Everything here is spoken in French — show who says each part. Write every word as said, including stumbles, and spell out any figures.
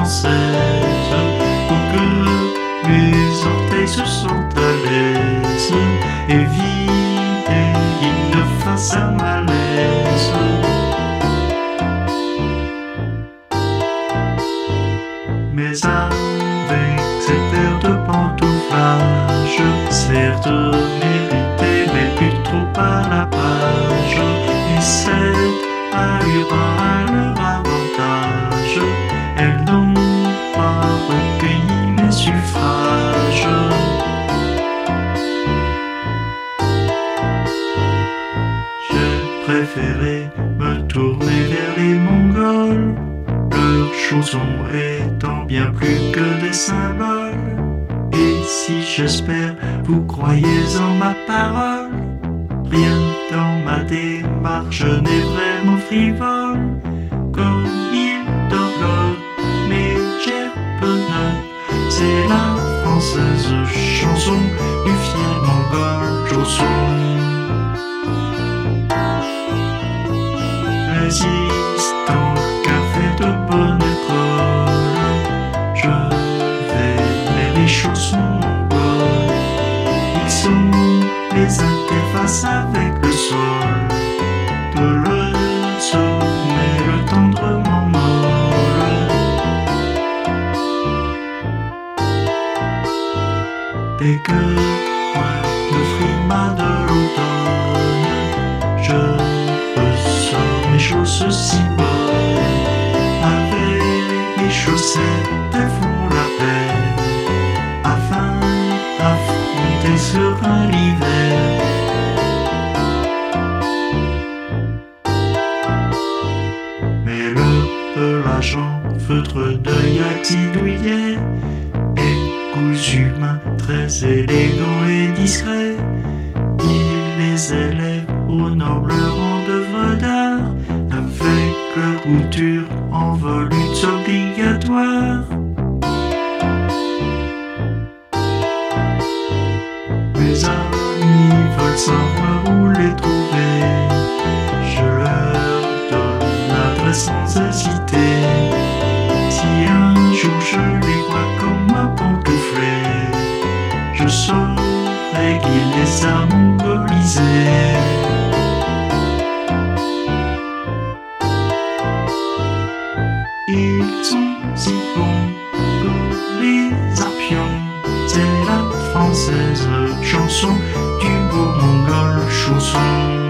Speaker 1: française pour que mes orteils se sentent à l'aise. Éviter qu'il ne fasse un malaise. Mais avec cette air de pantouflage, certes mérité, mais plus trop à la page, et cette allure à leur avantage, elles n'ont pas recueilli mes suffrages. J'ai préféré me tourner vers les Mongols, leurs chansons étant bien plus que des symboles. Et si j'espère vous croyez en ma parole, rien dans ma démarche n'est vraiment frivole. Comme il dorlote mes gerpenotes, c'est la française chanson du fier mongol Chausson. Résistant café de bonne école, je vais vers les chaussons mongols. Ils sont les interfaces avec le sol, de le sommet le tendrement molle. Dès que pointe le frima de l'automne, je ressors mes chausses si bonnes. Avec mes chaussettes, elles font la peine afin d'affronter serein l'hiver. Mais le pelage en feutre d'œil accidouillet est cousu main très élégant et discret. Il les élève au noble rang d'œuvre d'art, avec leur couture en volutes obligatoires. Mes amis veulent savoir où les trouver, je leur donne l'adresse sans hésiter. Si un jour je les vois comme ma pantouflée, je saurai qu'il les a mongolisés. Ils sont si bons que les arpions, c'est la française chanson du beau mongol Chausson.